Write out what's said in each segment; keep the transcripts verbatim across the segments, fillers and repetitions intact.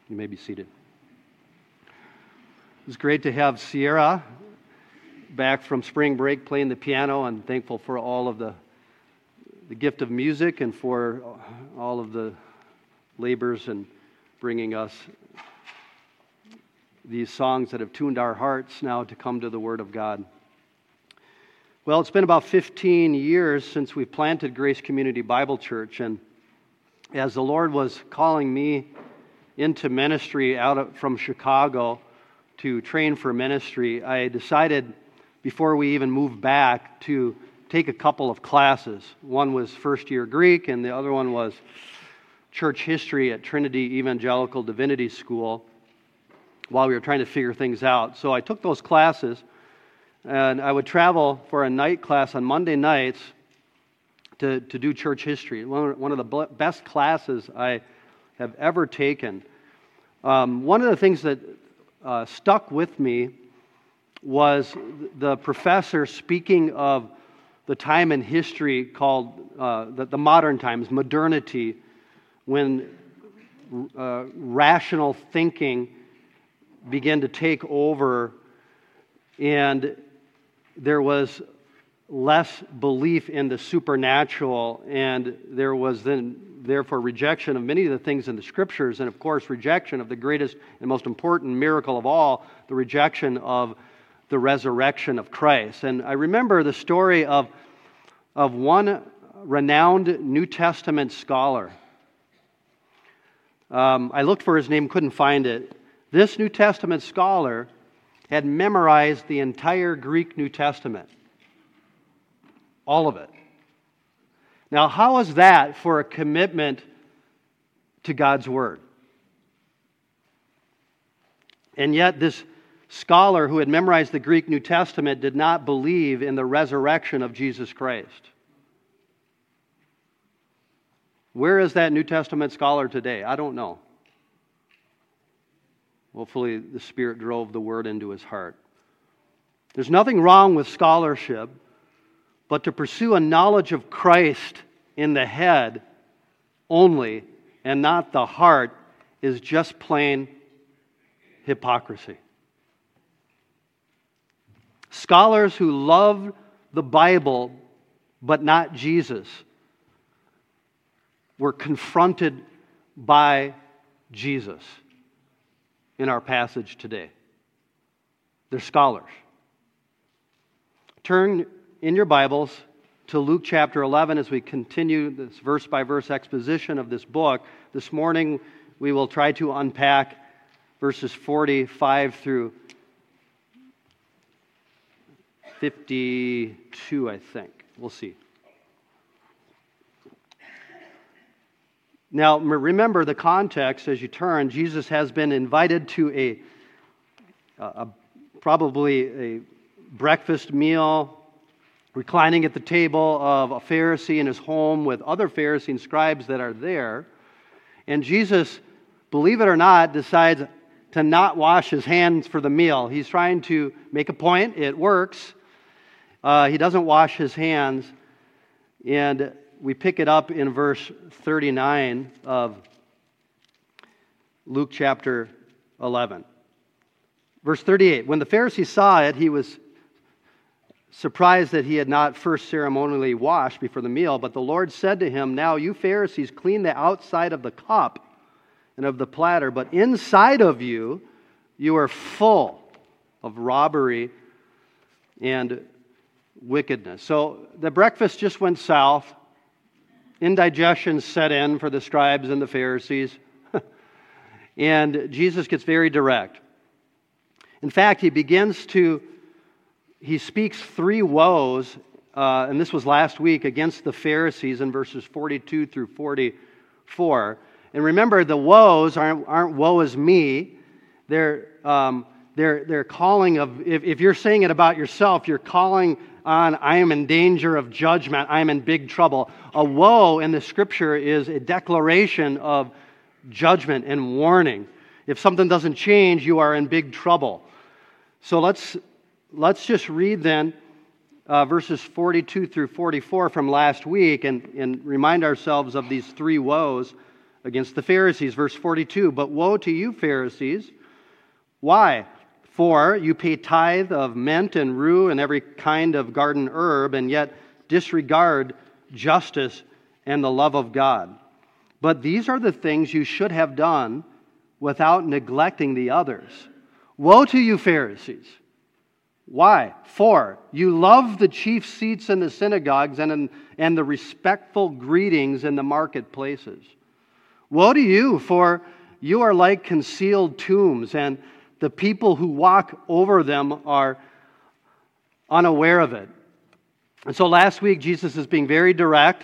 You may be seated. It's great to have Sierra back from spring break playing the piano. I'm thankful for all of the the gift of music and for all of the labors in bringing us these songs that have tuned our hearts now to come to the Word of God. Well, it's been about fifteen years since we planted Grace Community Bible Church, and as the Lord was calling me into ministry out of, from Chicago to train for ministry, I decided before we even moved back to take a couple of classes. One was first year Greek, and the other one was church history at Trinity Evangelical Divinity School while we were trying to figure things out. So I took those classes, and I would travel for a night class on Monday nights to, to do church history. One, one of the best classes I have ever taken. Um, one of the things that uh, stuck with me was the professor speaking of the time in history called uh, the, the modern times, modernity, when uh, rational thinking began to take over and there was less belief in the supernatural, and there was then therefore rejection of many of the things in the Scriptures, and of course rejection of the greatest and most important miracle of all, the rejection of the resurrection of Christ. And I remember the story of, of one renowned New Testament scholar. Um, I looked for his name, couldn't find it. This New Testament scholar had memorized the entire Greek New Testament. All of it. Now, how is that for a commitment to God's Word? And yet, this scholar who had memorized the Greek New Testament did not believe in the resurrection of Jesus Christ. Where is that New Testament scholar today? I don't know. Hopefully, the Spirit drove the Word into his heart. There's nothing wrong with scholarship, but to pursue a knowledge of Christ in the head only and not the heart is just plain hypocrisy. Scholars who love the Bible but not Jesus were confronted by Jesus in our passage today. They're scholars. Turn in your Bibles to Luke chapter eleven as we continue this verse-by-verse exposition of this book. This morning we will try to unpack verses forty-five through fifty-two, I think. We'll see. Now, remember the context as you turn. Jesus has been invited to a, a probably a breakfast meal, reclining at the table of a Pharisee in his home with other Pharisees and scribes that are there. And Jesus, believe it or not, decides to not wash his hands for the meal. He's trying to make a point. It works. Uh, he doesn't wash his hands. And we pick it up in verse thirty-nine of Luke chapter eleven. Verse thirty-eight, when the Pharisee saw it, he was surprised that he had not first ceremonially washed before the meal. But the Lord said to him, now you Pharisees clean the outside of the cup and of the platter, but inside of you, you are full of robbery and wickedness. So the breakfast just went south. Indigestion set in for the scribes and the Pharisees. And Jesus gets very direct. In fact, he begins to, he speaks three woes, uh, and this was last week, against the Pharisees in verses forty-two through forty-four. And remember, the woes aren't, aren't woe is me. They're, um, they're, they're calling of, if, if you're saying it about yourself, you're calling on, I am in danger of judgment, I am in big trouble. A woe in the Scripture is a declaration of judgment and warning. If something doesn't change, you are in big trouble. So let's let's just read then uh, verses forty-two through forty-four from last week and, and remind ourselves of these three woes against the Pharisees. Verse forty-two, "But woe to you, Pharisees! Why? For you pay tithe of mint and rue and every kind of garden herb, and yet disregard justice and the love of God. But these are the things you should have done without neglecting the others. Woe to you, Pharisees! Why? For you love the chief seats in the synagogues and, in, and the respectful greetings in the marketplaces. Woe to you, for you are like concealed tombs, and the people who walk over them are unaware of it." And so last week, Jesus is being very direct,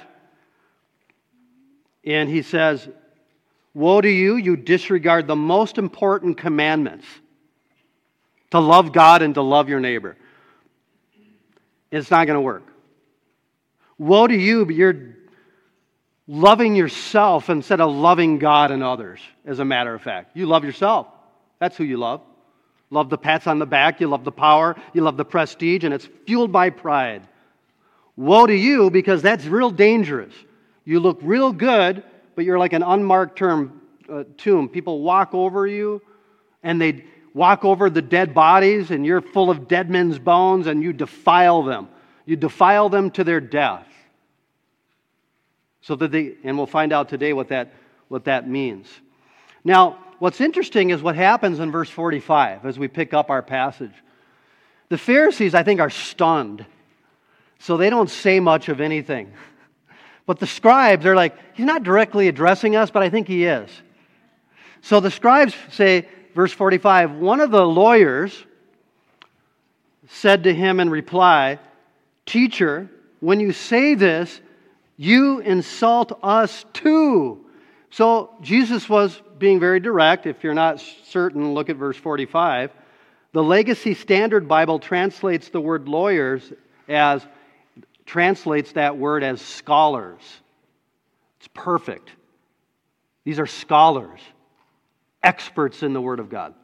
and he says, "Woe to you, you disregard the most important commandments, to love God and to love your neighbor." It's not going to work. Woe to you, but you're loving yourself instead of loving God and others, as a matter of fact. You love yourself. That's who you love. Love the pats on the back, you love the power, you love the prestige, and it's fueled by pride. Woe to you, because that's real dangerous. You look real good, but you're like an unmarked term, uh, tomb. People walk over you, and they walk over the dead bodies, and you're full of dead men's bones, and you defile them. You defile them to their death. So that they, and we'll find out today what that, what that means. Now, what's interesting is what happens in verse forty-five as we pick up our passage. The Pharisees, I think, are stunned. So they don't say much of anything. But the scribes are like, he's not directly addressing us, but I think he is. So the scribes say, verse forty-five, "One of the lawyers said to him in reply, 'Teacher, when you say this, you insult us too.'" So Jesus was being very direct. If you're not certain, look at verse forty-five. The Legacy Standard Bible translates the word lawyers as, translates that word as scholars. It's perfect. These are scholars, experts in the Word of God.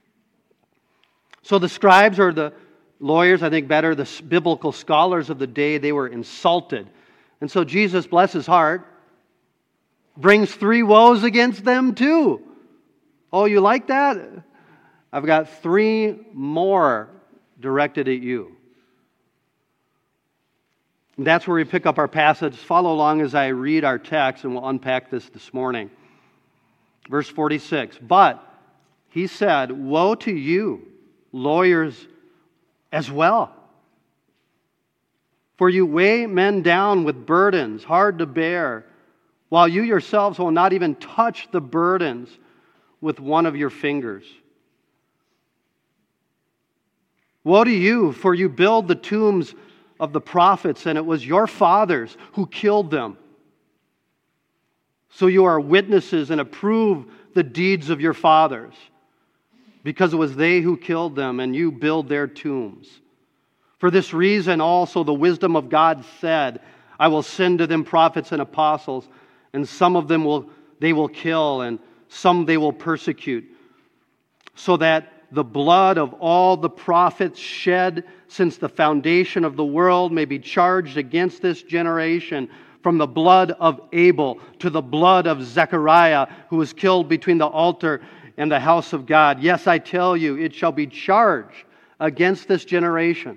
So the scribes, or the lawyers, I think better, the biblical scholars of the day, they were insulted. And so Jesus, bless his heart, brings three woes against them too. Oh, you like that? I've got three more directed at you. And that's where we pick up our passage. Follow along as I read our text, and we'll unpack this this morning. Verse forty-six, "But he said, 'Woe to you, lawyers as well. For you weigh men down with burdens hard to bear, while you yourselves will not even touch the burdens with one of your fingers. Woe to you, for you build the tombs of the prophets, and it was your fathers who killed them. So you are witnesses and approve the deeds of your fathers, because it was they who killed them, and you build their tombs. For this reason also the wisdom of God said, I will send to them prophets and apostles, and some of them will they will kill, and some they will persecute, so that the blood of all the prophets shed since the foundation of the world may be charged against this generation, from the blood of Abel to the blood of Zechariah, who was killed between the altar and the house of God. Yes, I tell you, it shall be charged against this generation.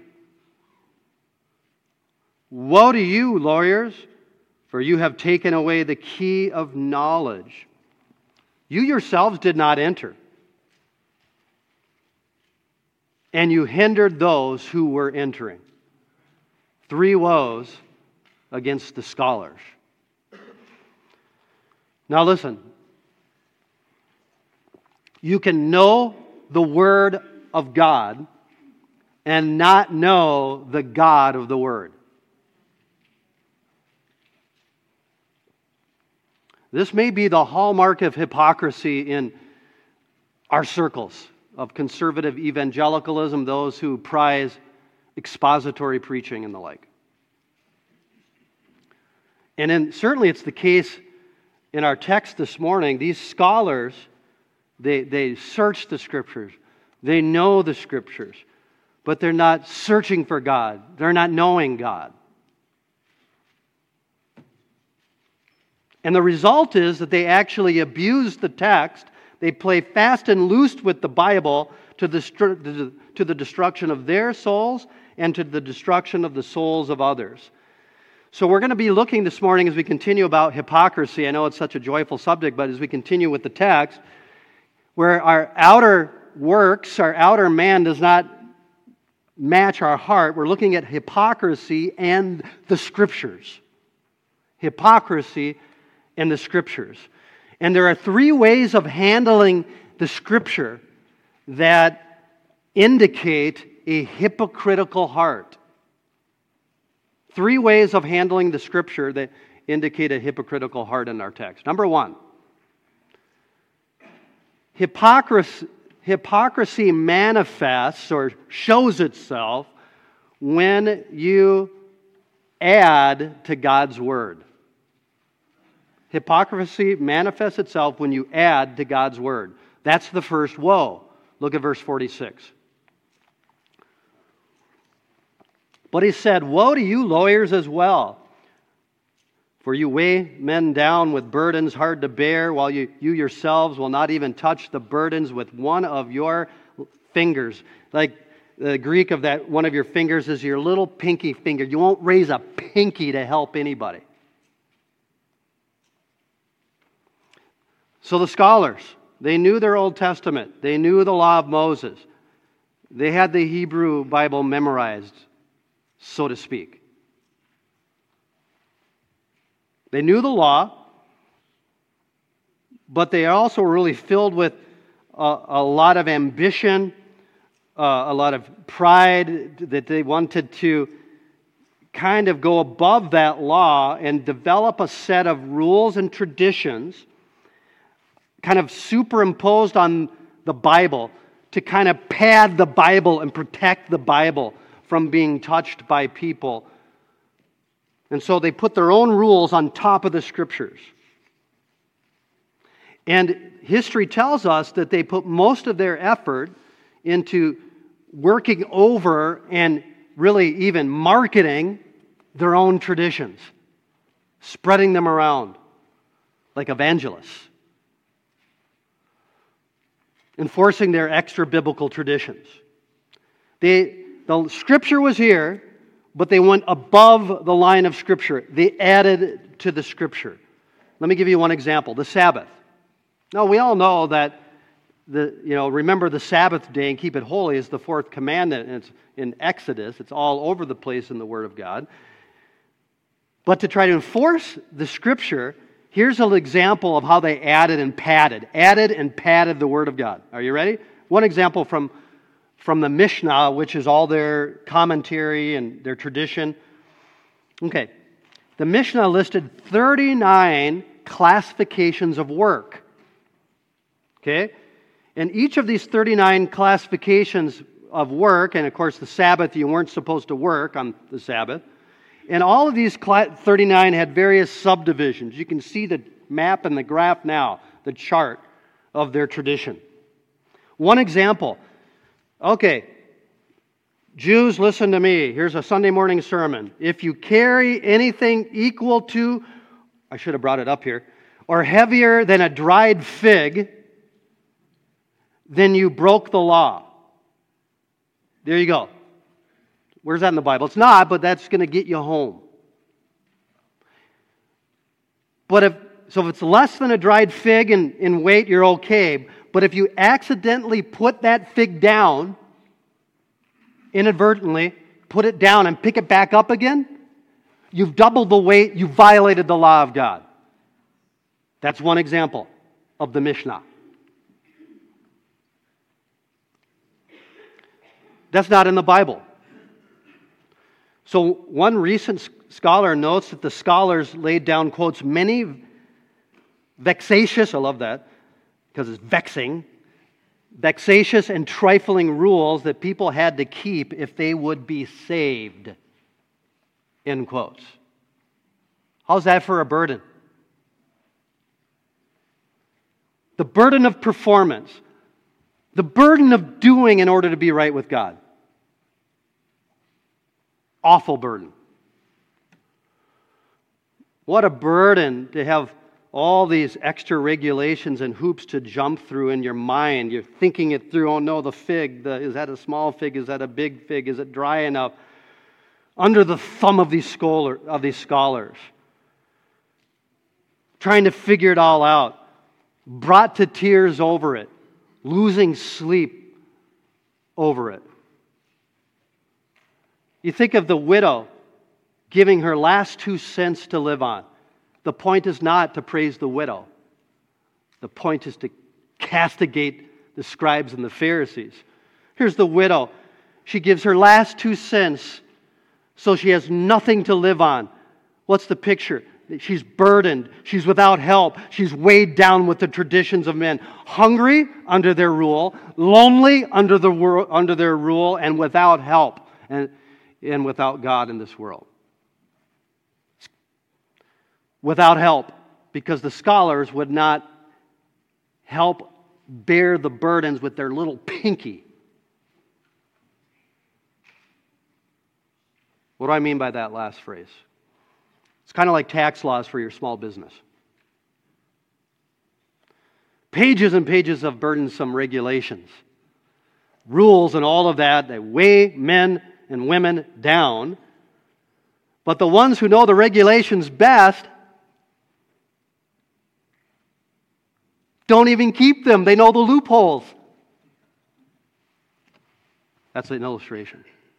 Woe to you, lawyers, for you have taken away the key of knowledge. You yourselves did not enter, and you hindered those who were entering. Three woes against the scholars. Now listen. You can know the Word of God and not know the God of the Word. This may be the hallmark of hypocrisy in our circles of conservative evangelicalism, those who prize expository preaching and the like. And in, certainly it's the case in our text this morning. These scholars, they, they search the Scriptures. They know the Scriptures. But they're not searching for God. They're not knowing God. And the result is that they actually abuse the text. They play fast and loose with the Bible to the, to the destruction of their souls and to the destruction of the souls of others. So we're going to be looking this morning as we continue about hypocrisy. I know it's such a joyful subject, but as we continue with the text, where our outer works, our outer man does not match our heart, we're looking at hypocrisy and the Scriptures. Hypocrisy and the Scriptures. And there are three ways of handling the Scripture that indicate a hypocritical heart. Three ways of handling the Scripture that indicate a hypocritical heart in our text. Number one, hypocrisy, hypocrisy manifests or shows itself when you add to God's Word. Hypocrisy manifests itself when you add to God's Word. That's the first woe. Look at verse forty-six. But he said, "Woe to you, lawyers, as well, for you weigh men down with burdens hard to bear, while you, you yourselves will not even touch the burdens with one of your fingers." Like the Greek of that one of your fingers is your little pinky finger. You won't raise a pinky to help anybody. So the scholars, they knew their Old Testament. They knew the law of Moses. They had the Hebrew Bible memorized, so to speak. They knew the law, but they are also really filled with a, a lot of ambition, uh, a lot of pride, that they wanted to kind of go above that law and develop a set of rules and traditions kind of superimposed on the Bible to kind of pad the Bible and protect the Bible from being touched by people. And so they put their own rules on top of the Scriptures. And history tells us that they put most of their effort into working over and really even marketing their own traditions, spreading them around like evangelists, enforcing their extra-biblical traditions. They, the Scripture was here, but they went above the line of Scripture. They added to the Scripture. Let me give you one example. The Sabbath. Now, we all know that, the you know, remember the Sabbath day and keep it holy is the fourth commandment. And it's in Exodus. It's all over the place in the Word of God. But to try to enforce the Scripture, here's an example of how they added and padded. Added and padded the Word of God. Are you ready? One example from, from the Mishnah, which is all their commentary and their tradition. Okay. The Mishnah listed thirty-nine classifications of work. Okay? And each of these thirty-nine classifications of work, and of course the Sabbath, you weren't supposed to work on the Sabbath. And all of these thirty-nine had various subdivisions. You can see the map and the graph now, the chart of their tradition. One example. Okay, Jews, listen to me. Here's a Sunday morning sermon. If you carry anything equal to, I should have brought it up here, or heavier than a dried fig, then you broke the law. There you go. Where's that in the Bible? It's not, but that's going to get you home. But if so, if it's less than a dried fig in, in weight, you're okay. But if you accidentally put that fig down, inadvertently, put it down and pick it back up again, you've doubled the weight, you violated the law of God. That's one example of the Mishnah. That's not in the Bible. So one recent scholar notes that the scholars laid down, quotes, many vexatious, I love that, because it's vexing, vexatious and trifling rules that people had to keep if they would be saved, end quotes. How's that for a burden? The burden of performance, the burden of doing in order to be right with God. Awful burden. What a burden to have all these extra regulations and hoops to jump through in your mind. You're thinking it through. Oh no, the fig. The, is that a small fig? Is that a big fig? Is it dry enough? Under the thumb of these scholar, of these scholars. Trying to figure it all out. Brought to tears over it. Losing sleep over it. You think of the widow giving her last two cents to live on. The point is not to praise the widow. The point is to castigate the scribes and the Pharisees. Here's the widow. She gives her last two cents so she has nothing to live on. What's the picture? She's burdened. She's without help. She's weighed down with the traditions of men. Hungry under their rule, lonely under the wor- under their rule, and without help and, and without God in this world. Without help, because the scholars would not help bear the burdens with their little pinky. What do I mean by that last phrase? It's kind of like tax laws for your small business. Pages and pages of burdensome regulations, rules and all of that, they weigh men and women down. But the ones who know the regulations best don't even keep them. They know the loopholes. That's an illustration.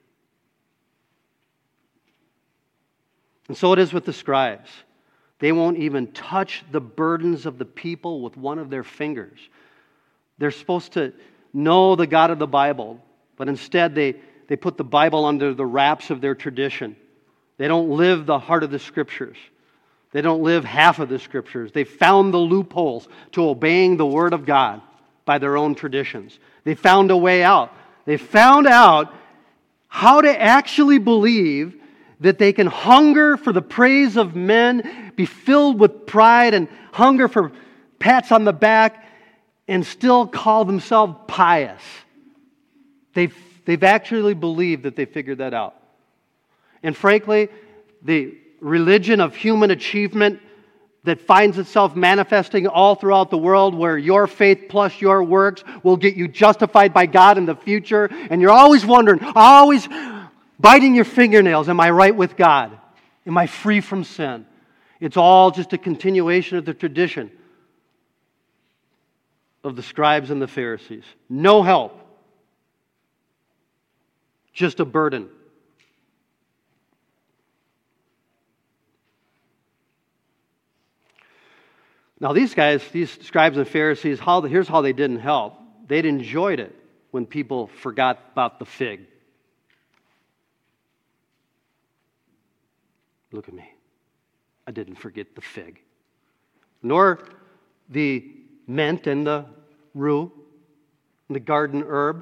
And so it is with the scribes. They won't even touch the burdens of the people with one of their fingers. They're supposed to know the God of the Bible, but instead they, they put the Bible under the wraps of their tradition. They don't live the heart of the Scriptures. They don't live half of the Scriptures. They found the loopholes to obeying the Word of God by their own traditions. They found a way out. They found out how to actually believe that they can hunger for the praise of men, be filled with pride and hunger for pats on the back, and still call themselves pious. They've, they've actually believed that they figured that out. And frankly, the religion of human achievement that finds itself manifesting all throughout the world, where your faith plus your works will get you justified by God in the future, and you're always wondering, always biting your fingernails, am I right with God? Am I free from sin? It's all just a continuation of the tradition of the scribes and the Pharisees. No help. Just a burden. Now these guys, these scribes and Pharisees, how, here's how they didn't help. They'd enjoyed it when people forgot about the fig. Look at me. I didn't forget the fig. Nor the mint and the rue and the garden herb.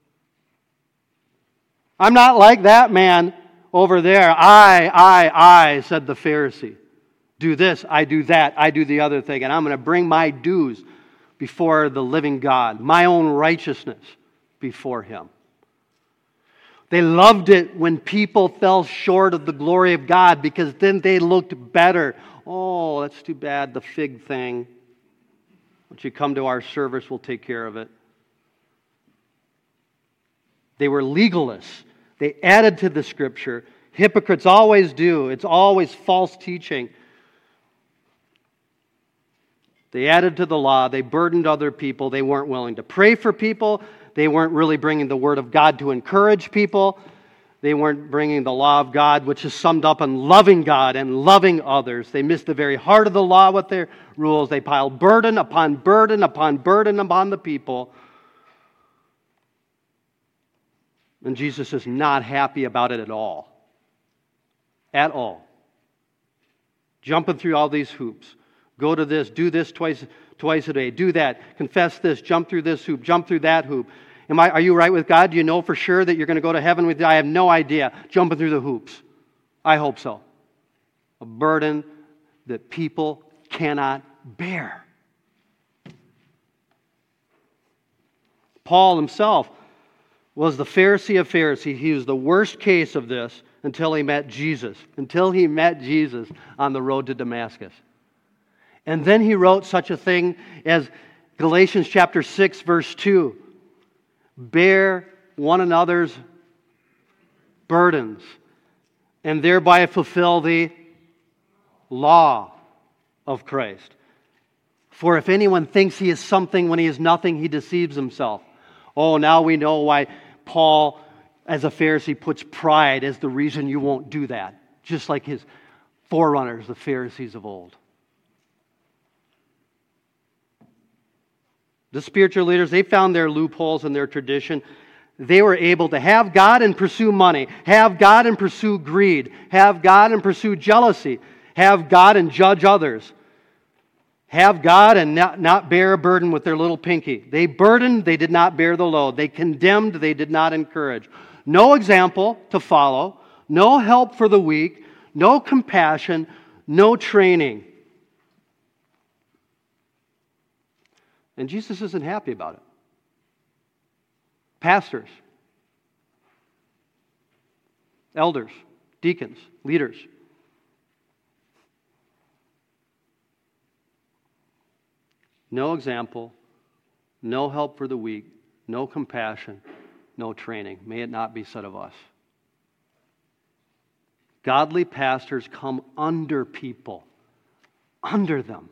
I'm not like that man over there. I, I, I, said the Pharisee. Do this, I do that, I do the other thing, and I'm going to bring my dues before the living God, my own righteousness before Him. They loved it when people fell short of the glory of God, because then they looked better. Oh, that's too bad, the fig thing. Once you come to our service, we'll take care of it. They were legalists. They added to the Scripture. Hypocrites always do. It's always false teaching. They added to the law. They burdened other people. They weren't willing to pray for people. They weren't really bringing the Word of God to encourage people. They weren't bringing the law of God, which is summed up in loving God and loving others. They missed the very heart of the law with their rules. They piled burden upon burden upon burden upon the people. And Jesus is not happy about it at all. At all. Jumping through all these hoops. Go to this, do this twice, twice a day, do that, confess this, jump through this hoop, jump through that hoop. Am I, are you right with God? Do you know for sure that you're going to go to heaven with you? I have no idea. Jumping through the hoops. I hope so. A burden that people cannot bear. Paul himself was the Pharisee of Pharisees. He was the worst case of this until he met Jesus. Until he met Jesus on the road to Damascus. And then he wrote such a thing as Galatians chapter six, verse two. Bear one another's burdens, and thereby fulfill the law of Christ. For if anyone thinks he is something when he is nothing, he deceives himself. Oh, now we know why Paul, as a Pharisee, puts pride as the reason you won't do that. Just like his forerunners, the Pharisees of old. The spiritual leaders, they found their loopholes in their tradition. They were able to have God and pursue money, have God and pursue greed, have God and pursue jealousy, have God and judge others, have God and not, not bear a burden with their little pinky. They burdened, they did not bear the load. They condemned, they did not encourage. No example to follow, no help for the weak, no compassion, no training. And Jesus isn't happy about it. Pastors, elders, deacons, leaders. No example, no help for the weak, no compassion, no training. May it not be said of us. Godly pastors come under people, under them.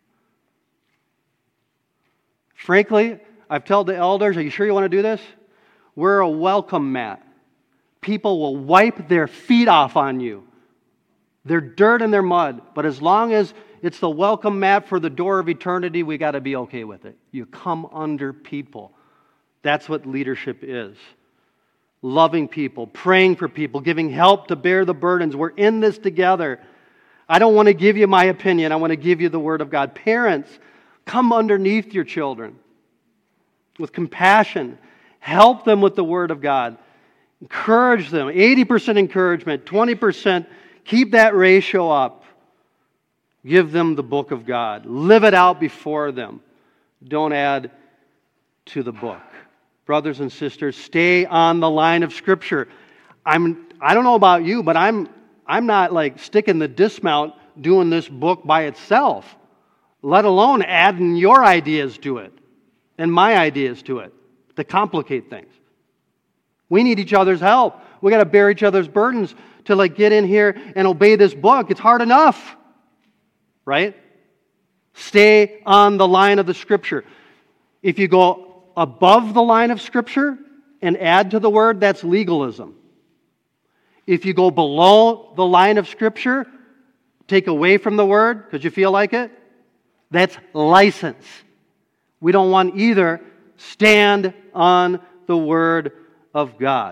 Frankly, I've told the elders, are you sure you want to do this? We're a welcome mat. People will wipe their feet off on you. They're dirt and they're mud, but as long as it's the welcome mat for the door of eternity, we got to be okay with it. You come under people. That's what leadership is. Loving people, praying for people, giving help to bear the burdens. We're in this together. I don't want to give you my opinion. I want to give you the Word of God. Parents, come underneath your children with compassion. Help them with the Word of God. Encourage them. eighty percent encouragement, twenty percent. Keep that ratio up. Give them the book of God. Live it out before them. Don't add to the book. Brothers and sisters, stay on the line of Scripture. I'm, I don't know about you, but I'm, I'm not like sticking the dismount doing this book by itself, let alone adding your ideas to it and my ideas to it to complicate things. We need each other's help. We got to bear each other's burdens to like get in here and obey this book. It's hard enough, right? Stay on the line of the Scripture. If you go above the line of Scripture and add to the Word, that's legalism. If you go below the line of Scripture, take away from the Word because you feel like it, that's license. We don't want either. Stand on the Word of God.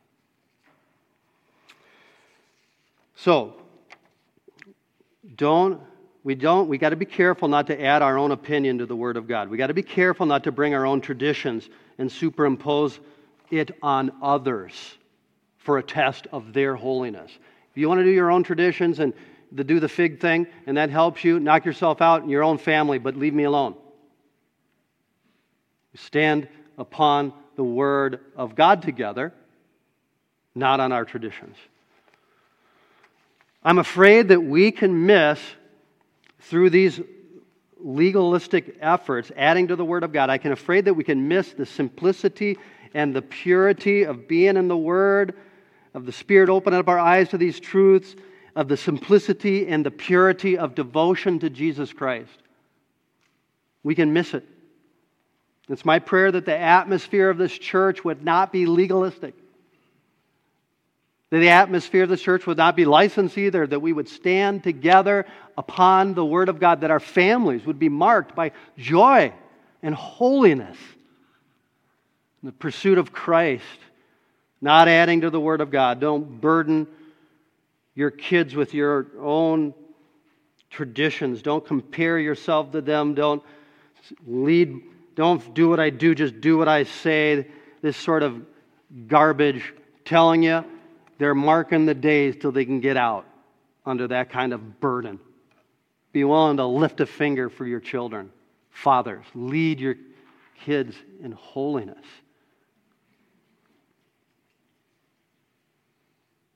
So, don't We don't, we got to be careful not to add our own opinion to the Word of God. We got to be careful not to bring our own traditions and superimpose it on others for a test of their holiness. If you want to do your own traditions and to do the fig thing, and that helps you, knock yourself out in your own family, but leave me alone. Stand upon the Word of God together, not on our traditions. I'm afraid that we can miss, through these legalistic efforts, adding to the Word of God, I can afraid that we can miss the simplicity and the purity of being in the Word, of the Spirit opening up our eyes to these truths, of the simplicity and the purity of devotion to Jesus Christ. We can miss it. It's my prayer that the atmosphere of this church would not be legalistic. That the atmosphere of the church would not be licensed either, that we would stand together upon the Word of God, that our families would be marked by joy and holiness in the pursuit of Christ, not adding to the Word of God. Don't burden your kids with your own traditions. Don't compare yourself to them. Don't lead, don't do what I do, just do what I say. This sort of garbage telling you they're marking the days till they can get out under that kind of burden. Be willing to lift a finger for your children. Fathers, lead your kids in holiness.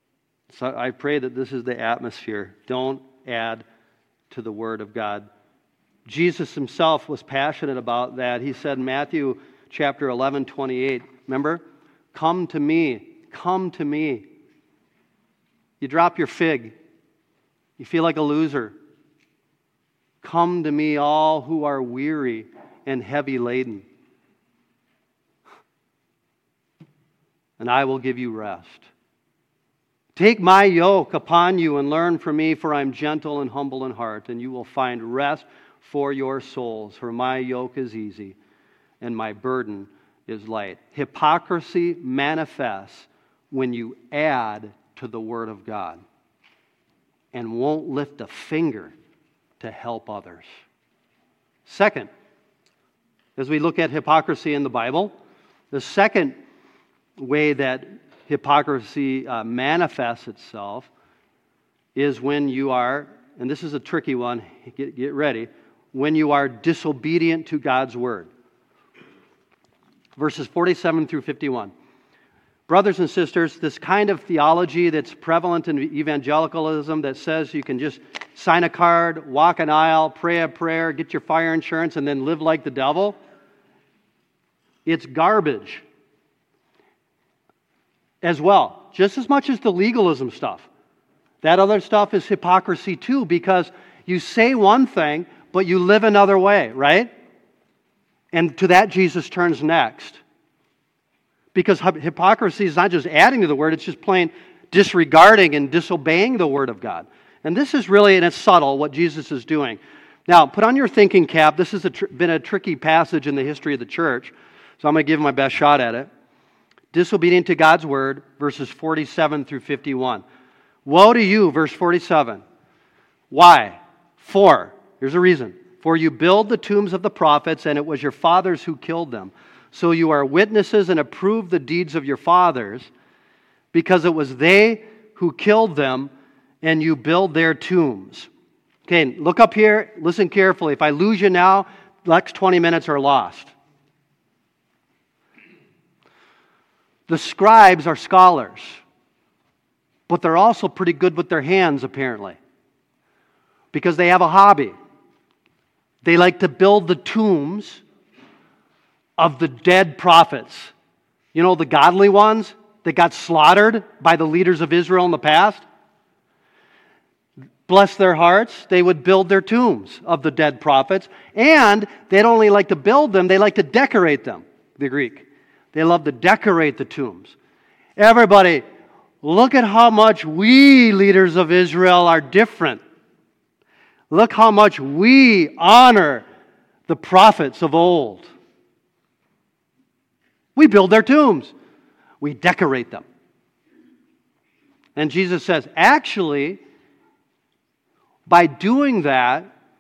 So I pray that this is the atmosphere. Don't add to the Word of God Jesus himself was passionate about that. He said in Matthew chapter eleven, twenty-eight, remember? Come to me, come to me. You drop your fig. You feel like a loser. Come to me, all who are weary and heavy laden, and I will give you rest. Take my yoke upon you and learn from me, for I am gentle and humble in heart, and you will find rest for your souls. For my yoke is easy and my burden is light. Hypocrisy manifests when you add to the Word of God and won't lift a finger to help others. Second, as we look at hypocrisy in the Bible, the second way that hypocrisy uh, manifests itself is when you are, and this is a tricky one, get, get ready, when you are disobedient to God's Word. Verses forty-seven through fifty-one. Brothers and sisters, this kind of theology that's prevalent in evangelicalism that says you can just sign a card, walk an aisle, pray a prayer, get your fire insurance, and then live like the devil, it's garbage as well, just as much as the legalism stuff. That other stuff is hypocrisy too, because you say one thing, but you live another way, right? And to that Jesus turns next. Because hypocrisy is not just adding to the Word, it's just plain disregarding and disobeying the Word of God. And this is really, and it's subtle, what Jesus is doing. Now, put on your thinking cap. This has tr- been a tricky passage in the history of the church, so I'm going to give my best shot at it. Disobedient to God's Word, verses forty-seven through fifty-one. Woe to you, verse forty-seven. Why? For, here's a reason. For you build the tombs of the prophets, and it was your fathers who killed them. So you are witnesses and approve the deeds of your fathers, because it was they who killed them, and you build their tombs. Okay, look up here, listen carefully. If I lose you now, the next twenty minutes are lost. The scribes are scholars, but they're also pretty good with their hands, apparently, because they have a hobby. They like to build the tombs of the dead prophets. You know, the godly ones that got slaughtered by the leaders of Israel in the past. Bless their hearts, they would build their tombs of the dead prophets. And they don't only like to build them, they like to decorate them, the Greek. They love to decorate the tombs. Everybody, look at how much we leaders of Israel are different. Look how much we honor the prophets of old. We build their tombs. We decorate them. And Jesus says, actually, by doing that,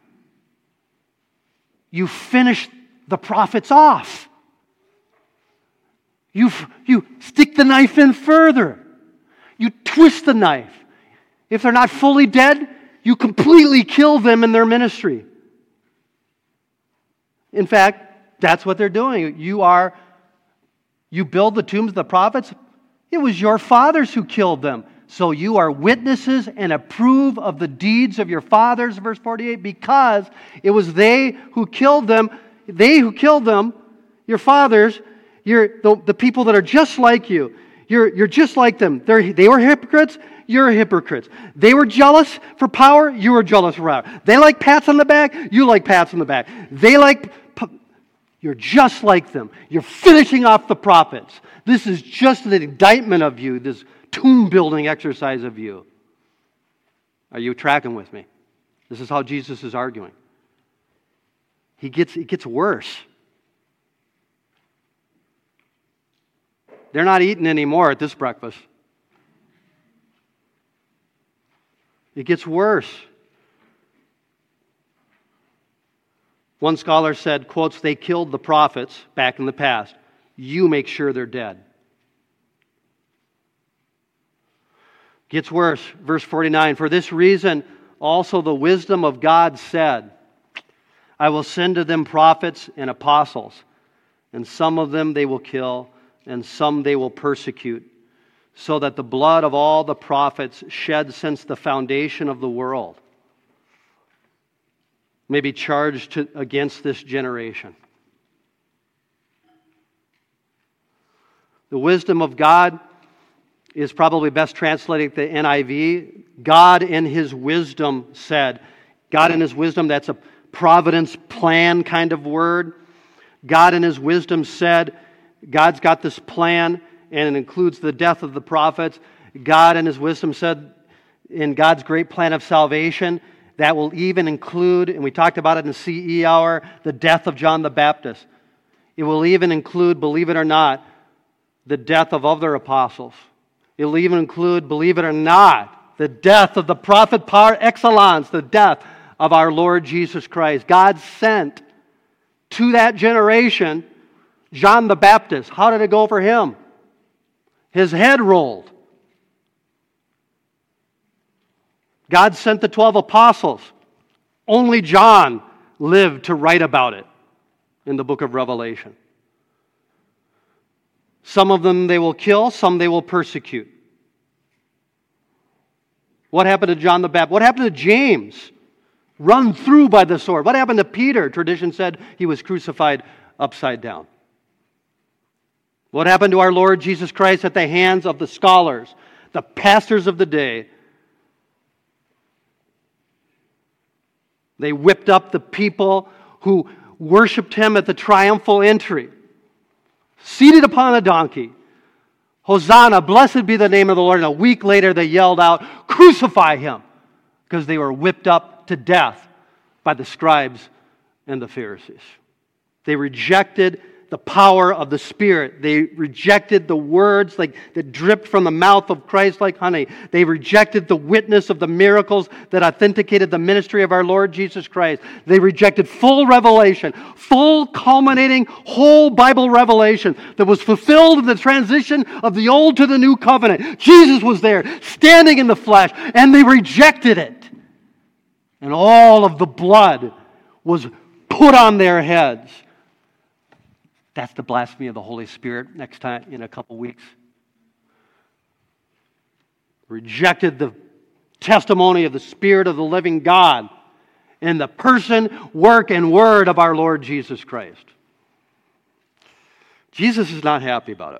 you finish the prophets off. You, you stick the knife in further. You twist the knife. If they're not fully dead, you completely kill them in their ministry. In fact, that's what they're doing. You are You build the tombs of the prophets? It was your fathers who killed them. So you are witnesses and approve of the deeds of your fathers, verse forty-eight, because it was they who killed them, they who killed them, your fathers, you're the, the people that are just like you. You're, you're just like them. They're, they were hypocrites, you're hypocrites. They were jealous for power, you were jealous for power. They like pats on the back, you like pats on the back. They like... You're just like them. You're finishing off the prophets. This is just an indictment of you, this tomb-building exercise of you. Are you tracking with me? This is how Jesus is arguing. He gets, it gets worse. They're not eating anymore at this breakfast. It gets worse. One scholar said, quotes, they killed the prophets back in the past. You make sure they're dead. Gets worse. Verse forty-nine, for this reason also the wisdom of God said, I will send to them prophets and apostles, and some of them they will kill, and some they will persecute, so that the blood of all the prophets shed since the foundation of the world may be charged to, against this generation. The wisdom of God is probably best translated the N I V. God in His wisdom said. God in His wisdom, that's a providence plan kind of word. God in His wisdom said, God's got this plan, and it includes the death of the prophets. God in His wisdom said, in God's great plan of salvation, that will even include, and we talked about it in C E Hour, the death of John the Baptist. It will even include, believe it or not, the death of other apostles. It will even include, believe it or not, the death of the prophet par excellence, the death of our Lord Jesus Christ. God sent to that generation John the Baptist. How did it go for him? His head rolled. God sent the twelve apostles. Only John lived to write about it in the book of Revelation. Some of them they will kill, some they will persecute. What happened to John the Baptist? What happened to James? Run through by the sword. What happened to Peter? Tradition said he was crucified upside down. What happened to our Lord Jesus Christ at the hands of the scholars, the pastors of the day? They whipped up the people who worshiped Him at the triumphal entry, seated upon a donkey. Hosanna, blessed be the name of the Lord. And a week later they yelled out, crucify Him, because they were whipped up to death by the scribes and the Pharisees. They rejected the power of the Spirit. They rejected the words like that dripped from the mouth of Christ like honey. They rejected the witness of the miracles that authenticated the ministry of our Lord Jesus Christ. They rejected full revelation, full culminating whole Bible revelation that was fulfilled in the transition of the old to the new covenant. Jesus was there, standing in the flesh, and they rejected it. And all of the blood was put on their heads. That's the blasphemy of the Holy Spirit next time in a couple weeks. Rejected the testimony of the Spirit of the living God in the person, work, and word of our Lord Jesus Christ. Jesus is not happy about it.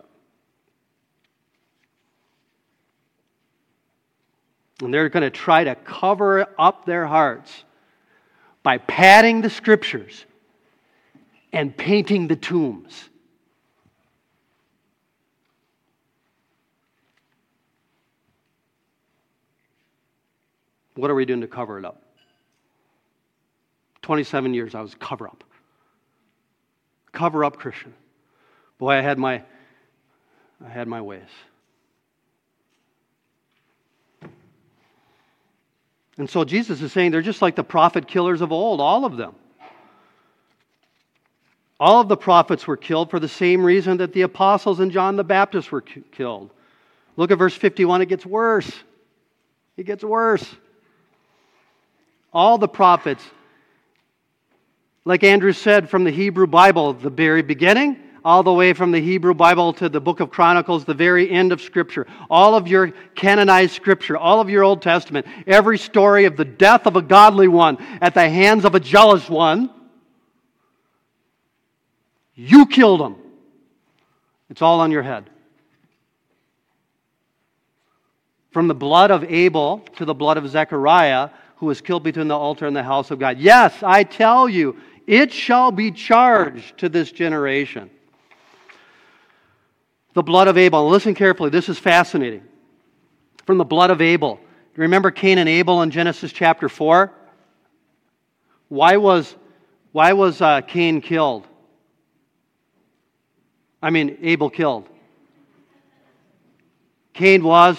And they're going to try to cover up their hearts by padding the Scriptures and painting the tombs. What are we doing to cover it up? twenty-seven years I was cover up. Cover up Christian. Boy, I had my I had my ways. And so Jesus is saying they're just like the prophet killers of old, all of them. All of the prophets were killed for the same reason that the apostles and John the Baptist were k- killed. Look at verse fifty-one. It gets worse. It gets worse. All the prophets, like Andrew said, from the Hebrew Bible, the very beginning, all the way from the Hebrew Bible to the book of Chronicles, the very end of Scripture. All of your canonized Scripture, all of your Old Testament, every story of the death of a godly one at the hands of a jealous one. You killed him. It's all on your head. From the blood of Abel to the blood of Zechariah, who was killed between the altar and the house of God. Yes, I tell you, it shall be charged to this generation. The blood of Abel. Listen carefully. This is fascinating. From the blood of Abel. Remember Cain and Abel in Genesis chapter four? Why was, why was uh, Cain killed? I mean, Abel killed. Cain was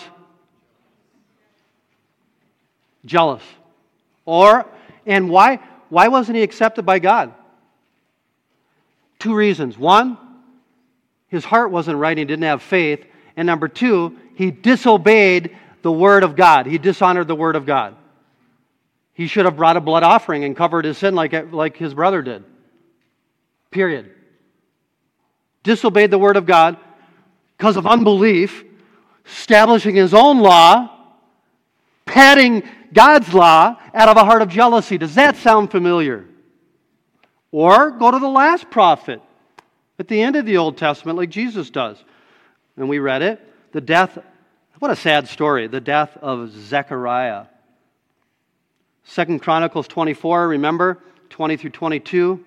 jealous. Or, and why, why wasn't he accepted by God? Two reasons. One, his heart wasn't right, he didn't have faith. And number two, he disobeyed the word of God. He dishonored the word of God. He should have brought a blood offering and covered his sin like, like his brother did. Period. Disobeyed the word of God because of unbelief, establishing his own law, padding God's law out of a heart of jealousy. Does that sound familiar? Or go to the last prophet at the end of the Old Testament like Jesus does. And we read it. The death, what a sad story, the death of Zechariah. Second Chronicles twenty-four, remember, twenty through twenty-two.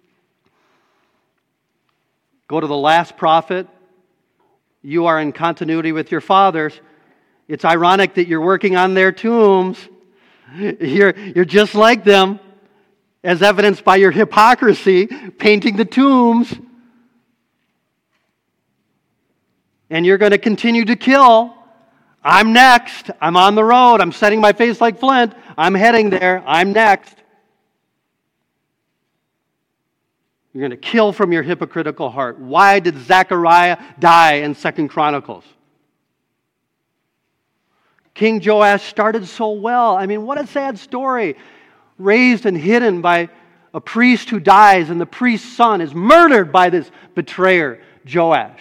Go to the last prophet. You are in continuity with your fathers. It's ironic that you're working on their tombs. You're, you're just like them, as evidenced by your hypocrisy, painting the tombs. And you're going to continue to kill. I'm next. I'm on the road. I'm setting my face like flint. I'm heading there. I'm next. You're going to kill from your hypocritical heart. Why did Zechariah die in Second Chronicles? King Joash started so well. I mean, what a sad story. Raised and hidden by a priest who dies, and the priest's son is murdered by this betrayer, Joash.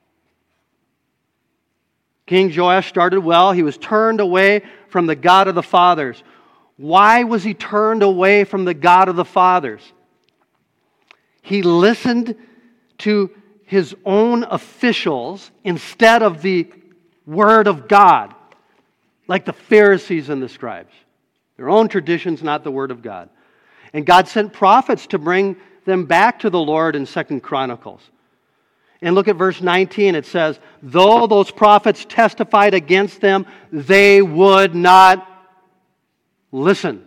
King Joash started well. He was turned away from the God of the fathers. Why was he turned away from the God of the fathers? He listened to his own officials instead of the Word of God, like the Pharisees and the scribes. Their own traditions, not the Word of God. And God sent prophets to bring them back to the Lord in Second Chronicles. And look at verse nineteen. It says, though those prophets testified against them, they would not listen.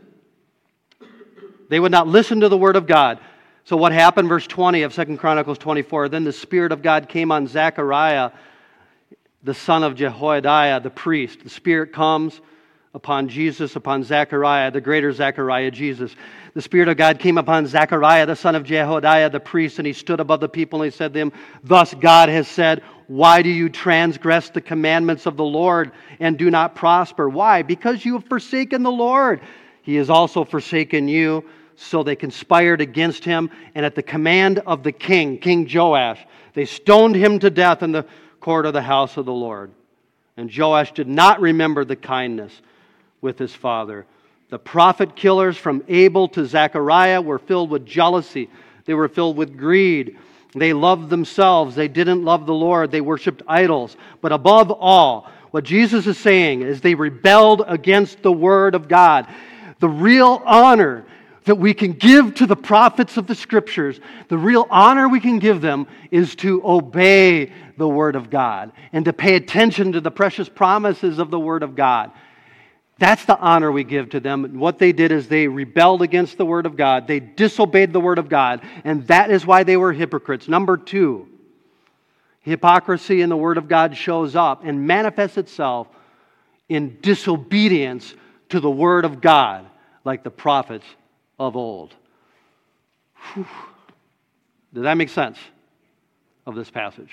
They would not listen to the Word of God. So what happened? Verse twenty of Second Chronicles twenty-four. Then the Spirit of God came on Zechariah, the son of Jehoiada, the priest. The Spirit comes upon Jesus, upon Zechariah, the greater Zechariah, Jesus. The Spirit of God came upon Zechariah, the son of Jehoiada, the priest, and he stood above the people and he said to them, thus God has said, why do you transgress the commandments of the Lord and do not prosper? Why? Because you have forsaken the Lord. He has also forsaken you. So they conspired against him, and at the command of the king, King Joash, they stoned him to death in the court of the house of the Lord. And Joash did not remember the kindness with his father. The prophet killers from Abel to Zechariah were filled with jealousy. They were filled with greed. They loved themselves. They didn't love the Lord. They worshipped idols. But above all, what Jesus is saying is they rebelled against the Word of God. The real honor that we can give to the prophets of the Scriptures, the real honor we can give them is to obey the Word of God and to pay attention to the precious promises of the Word of God. That's the honor we give to them. What they did is they rebelled against the Word of God. They disobeyed the Word of God, and that is why they were hypocrites. Number two, hypocrisy in the Word of God shows up and manifests itself in disobedience to the Word of God, like the prophets of old. Whew. Does that make sense of this passage?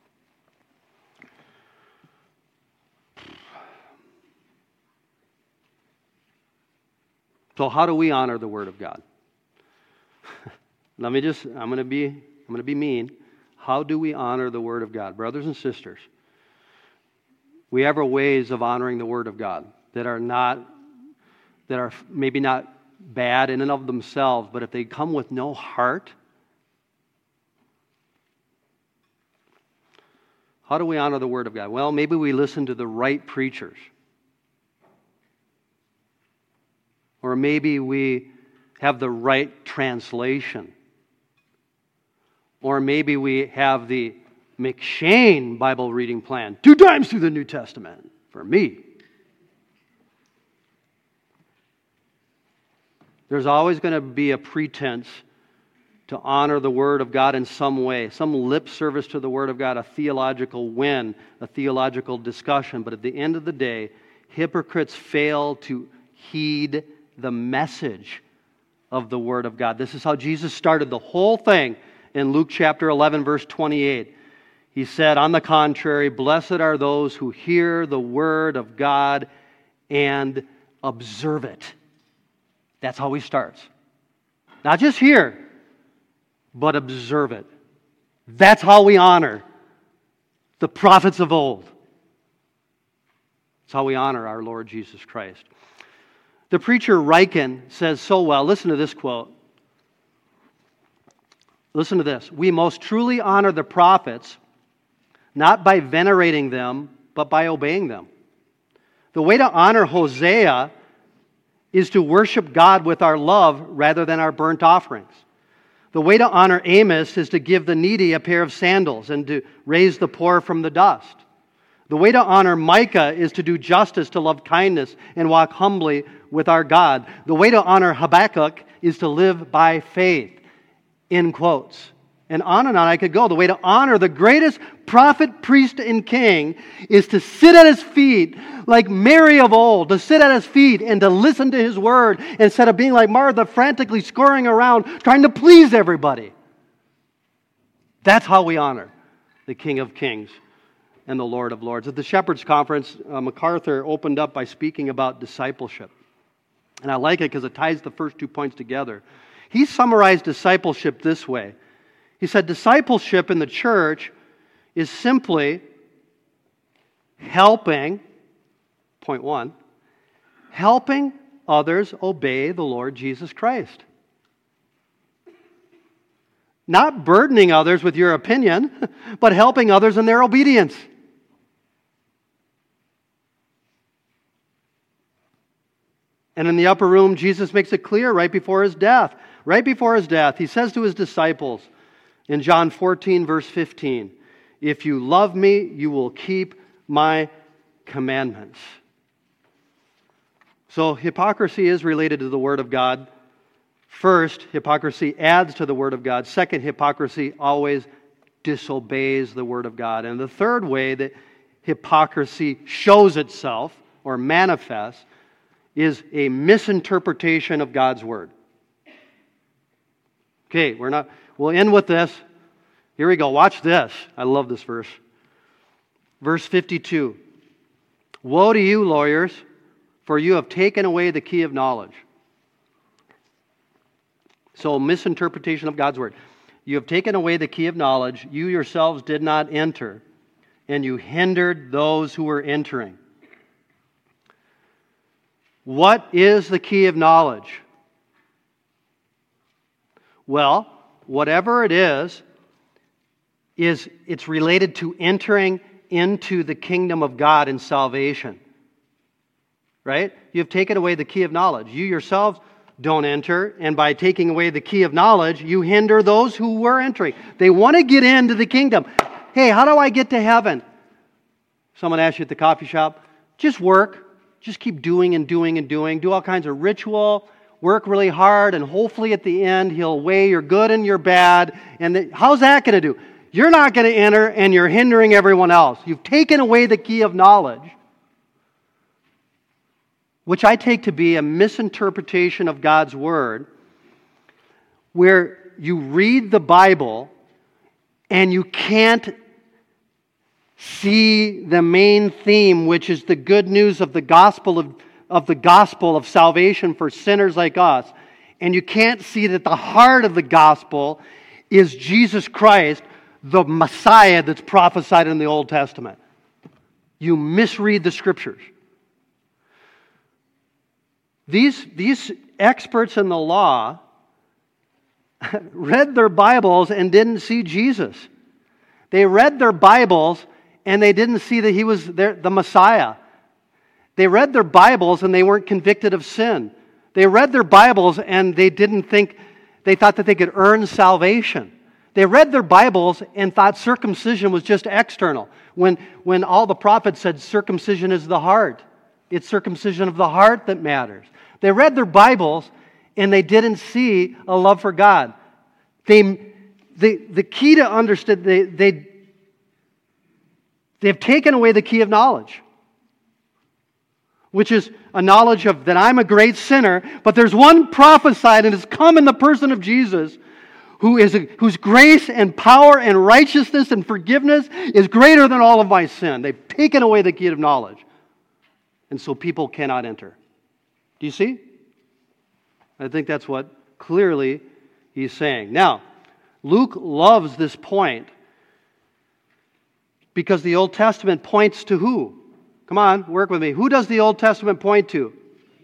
So how do we honor the Word of God? Let me just, I'm going to be, I'm going to be mean. How do we honor the Word of God? Brothers and sisters, we have our ways of honoring the Word of God that are not, that are maybe not bad in and of themselves, but if they come with no heart, how do we honor the Word of God? Well, maybe we listen to the right preachers. Or maybe we have the right translation. Or maybe we have the McShane Bible reading plan, two times through the New Testament, for me. There's always going to be a pretense to honor the Word of God in some way, some lip service to the Word of God, a theological win, a theological discussion. But at the end of the day, hypocrites fail to heed the message of the Word of God. This is how Jesus started the whole thing in Luke chapter eleven, verse twenty-eight. He said, on the contrary, blessed are those who hear the Word of God and observe it. That's how he starts. Not just hear, but observe it. That's how we honor the prophets of old. It's how we honor our Lord Jesus Christ. The preacher Ryken says so well. Listen to this quote. Listen to this. We most truly honor the prophets, not by venerating them, but by obeying them. The way to honor Hosea is to worship God with our love rather than our burnt offerings. The way to honor Amos is to give the needy a pair of sandals and to raise the poor from the dust. The way to honor Micah is to do justice, to love kindness, and walk humbly with our God. The way to honor Habakkuk is to live by faith, in quotes. And on and on I could go. The way to honor the greatest prophet, priest, and king is to sit at his feet like Mary of old, to sit at his feet and to listen to his word instead of being like Martha, frantically scurrying around trying to please everybody. That's how we honor the King of Kings and the Lord of Lords. At the Shepherds Conference, uh, MacArthur opened up by speaking about discipleship. And I like it because it ties the first two points together. He summarized discipleship this way. He said, discipleship in the church is simply helping, point one, helping others obey the Lord Jesus Christ. Not burdening others with your opinion, but helping others in their obedience. And in the upper room, Jesus makes it clear right before his death. Right before his death, he says to his disciples in John fourteen, verse fifteen, if you love me, you will keep my commandments. So hypocrisy is related to the Word of God. First, hypocrisy adds to the Word of God. Second, hypocrisy always disobeys the Word of God. And the third way that hypocrisy shows itself or manifests is a misinterpretation of God's Word. Okay, we're not, we'll end with this. Here we go. Watch this. I love this verse. Verse fifty-two. Woe to you, lawyers, for you have taken away the key of knowledge. So, misinterpretation of God's Word. You have taken away the key of knowledge. You yourselves did not enter, and you hindered those who were entering. What is the key of knowledge? Well, whatever it is, is it's related to entering into the kingdom of God in salvation. Right? You've taken away the key of knowledge. You yourselves don't enter, and by taking away the key of knowledge, you hinder those who were entering. They want to get into the kingdom. Hey, how do I get to heaven? Someone asked you at the coffee shop, just work. Just keep doing and doing and doing. Do all kinds of ritual. Work really hard, and hopefully at the end, He'll weigh your good and your bad. And the, how's that going to do? You're not going to enter, and you're hindering everyone else. You've taken away the key of knowledge, which I take to be a misinterpretation of God's Word, where you read the Bible and you can't see the main theme, which is the good news of the gospel of, of the gospel of salvation for sinners like us. And you can't see that the heart of the gospel is Jesus Christ, the Messiah that's prophesied in the Old Testament. You misread the Scriptures. These, these experts in the law read their Bibles and didn't see Jesus. They read their Bibles and they didn't see that He was their, the Messiah. They read their Bibles and they weren't convicted of sin. They read their Bibles and they didn't think, they thought that they could earn salvation. They read their Bibles and thought circumcision was just external. When, when all the prophets said circumcision is the heart. It's circumcision of the heart that matters. They read their Bibles and they didn't see a love for God. They, the, the key to understand, they, they, they've taken away the key of knowledge, which is a knowledge of that I'm a great sinner, but there's one prophesied and has come in the person of Jesus who is a, whose grace and power and righteousness and forgiveness is greater than all of my sin. They've taken away the key of knowledge. And so people cannot enter. Do you see? I think that's what clearly he's saying. Now, Luke loves this point because the Old Testament points to who? Come on, work with me. Who does the Old Testament point to?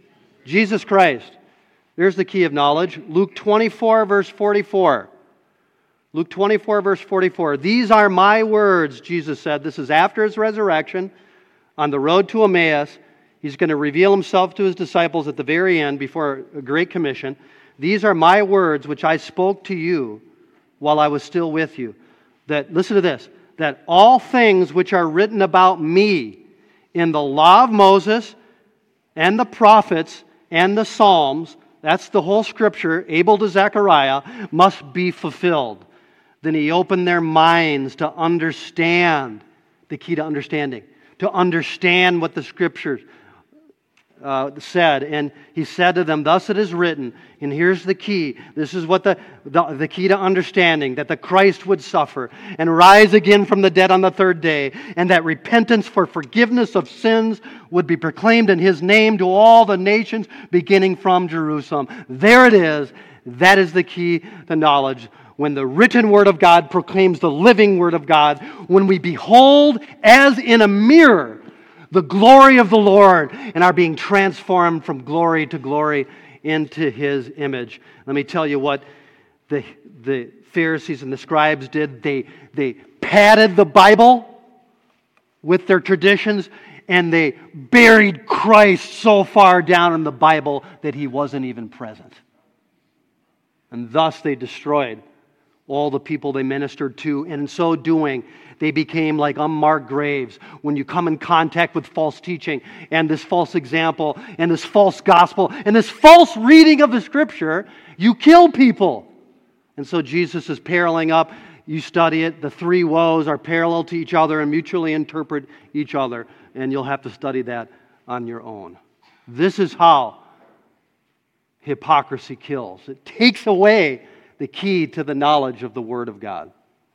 Jesus Christ. There's the key of knowledge. Luke twenty-four, verse forty-four. Luke twenty-four, verse forty-four. These are my words, Jesus said. This is after his resurrection. On the road to Emmaus, he's going to reveal himself to his disciples at the very end before a great commission. These are my words which I spoke to you while I was still with you. That, listen to this, that all things which are written about me in the law of Moses and the prophets and the Psalms, that's the whole scripture, Abel to Zechariah, must be fulfilled. Then he opened their minds to understand, the key to understanding, to understand what the scriptures uh, said. And he said to them, thus it is written, and here's the key. This is what the, the, the key to understanding, that the Christ would suffer and rise again from the dead on the third day, and that repentance for forgiveness of sins would be proclaimed in his name to all the nations, beginning from Jerusalem. There it is. That is the key to knowledge. When the written Word of God proclaims the living Word of God, when we behold as in a mirror the glory of the Lord and are being transformed from glory to glory into His image. Let me tell you what the, the Pharisees and the scribes did. They, they padded the Bible with their traditions, and they buried Christ so far down in the Bible that He wasn't even present. And thus they destroyed all the people they ministered to, and in so doing, they became like unmarked graves. When you come in contact with false teaching and this false example and this false gospel and this false reading of the Scripture, you kill people. And so Jesus is paralleling up. You study it. The three woes are parallel to each other and mutually interpret each other, and you'll have to study that on your own. This is how hypocrisy kills. It takes away the key to the knowledge of the Word of God.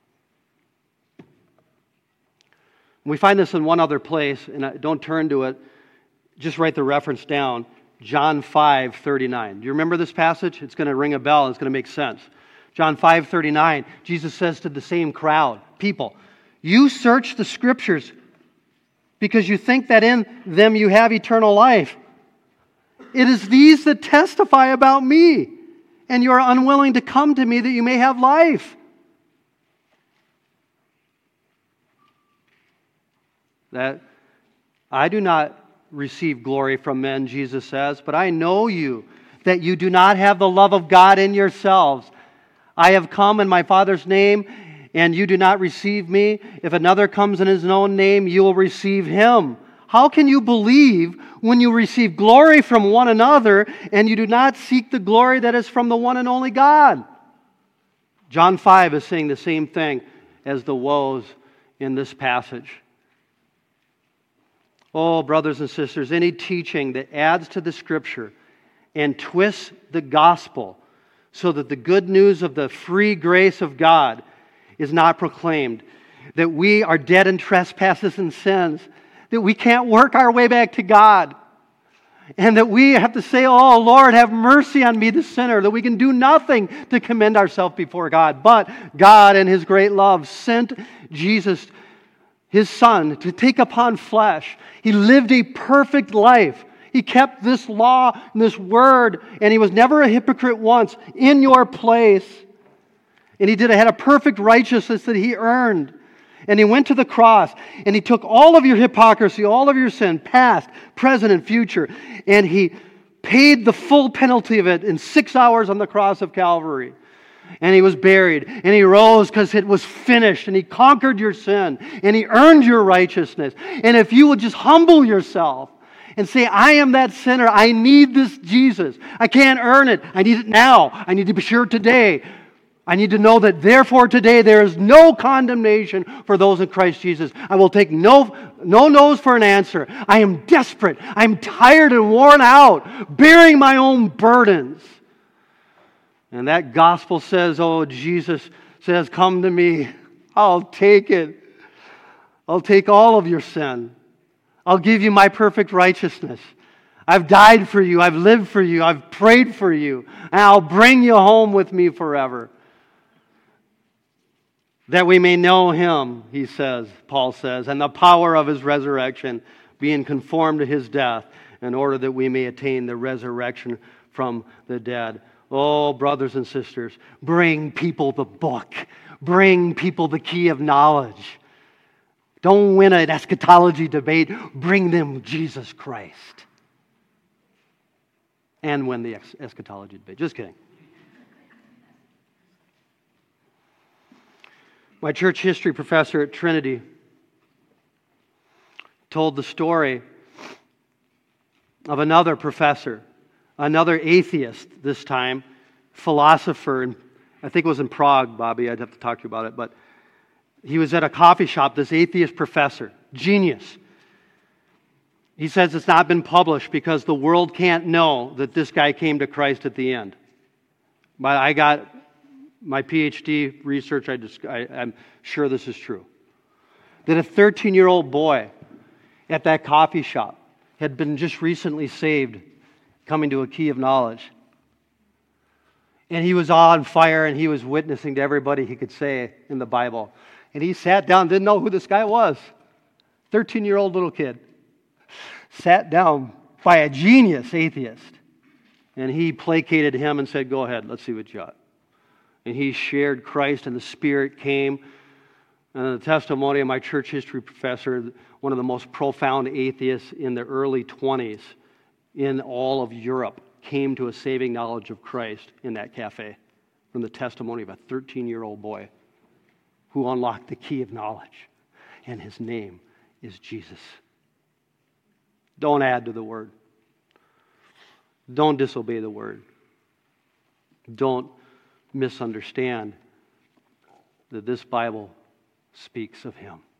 We find this in one other place, and don't turn to it. Just write the reference down. John five thirty-nine. Do you remember this passage? It's going to ring a bell. It's going to make sense. John five thirty-nine. Jesus says to the same crowd, people, you search the Scriptures because you think that in them you have eternal life. It is these that testify about me, and you are unwilling to come to me that you may have life. That I do not receive glory from men, Jesus says, but I know you, that you do not have the love of God in yourselves. I have come in my Father's name, and you do not receive me. If another comes in his own name, you will receive him. How can you believe when you receive glory from one another, and you do not seek the glory that is from the one and only God? John five is saying the same thing as the woes in this passage. Oh, brothers and sisters, any teaching that adds to the Scripture and twists the gospel so that the good news of the free grace of God is not proclaimed, that we are dead in trespasses and sins, that we can't work our way back to God, and that we have to say, oh, Lord, have mercy on me, the sinner, that we can do nothing to commend ourselves before God. But God, in His great love, sent Jesus, His Son, to take upon flesh. He lived a perfect life. He kept this law and this word, and He was never a hypocrite once, in your place. And He did had a perfect righteousness that He earned. And He went to the cross, and He took all of your hypocrisy, all of your sin, past, present, and future, and He paid the full penalty of it in six hours on the cross of Calvary. And He was buried, and He rose because it was finished, and He conquered your sin, and He earned your righteousness. And if you would just humble yourself and say, I am that sinner, I need this Jesus. I can't earn it. I need it now. I need to be sure today. I need to know that therefore today there is no condemnation for those in Christ Jesus. I will take no, no no's for an answer. I am desperate. I'm tired and worn out, bearing my own burdens. And that gospel says, oh, Jesus says, come to me. I'll take it. I'll take all of your sin. I'll give you my perfect righteousness. I've died for you. I've lived for you. I've prayed for you. And I'll bring you home with me forever. That we may know Him, he says, Paul says, and the power of His resurrection, being conformed to his death, in order that we may attain the resurrection from the dead. Oh, brothers and sisters, bring people the book. Bring people the key of knowledge. Don't win an eschatology debate. Bring them Jesus Christ. And win the eschatology debate. Just kidding. My church history professor at Trinity told the story of another professor, another atheist this time, philosopher, and I think it was in Prague, Bobby, I'd have to talk to you about it, but he was at a coffee shop, this atheist professor, genius. He says it's not been published because the world can't know that this guy came to Christ at the end. But I got my P H D research, I just, I, I'm sure this is true. That a thirteen-year-old boy at that coffee shop had been just recently saved, coming to a key of knowledge. And he was on fire, and he was witnessing to everybody he could say in the Bible. And he sat down, didn't know who this guy was. thirteen-year-old little kid. Sat down by a genius atheist. And he placated him and said, go ahead, let's see what you got. And he shared Christ, and the Spirit came. And the testimony of my church history professor, one of the most profound atheists in the early twenties in all of Europe, came to a saving knowledge of Christ in that cafe from the testimony of a thirteen-year-old boy who unlocked the key of knowledge. And his name is Jesus. Don't add to the word. Don't disobey the word. Don't misunderstand that this Bible speaks of him.